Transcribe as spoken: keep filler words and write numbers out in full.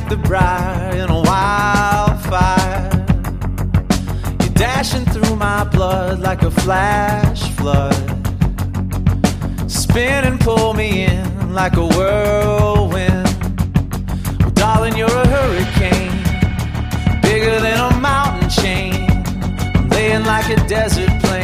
like the bride in a wildfire. You're dashing through my blood like a flash flood. Spin and pull me in like a whirlwind. Well, darling, you're a hurricane, bigger than a mountain chain. I'm laying like a desert plain.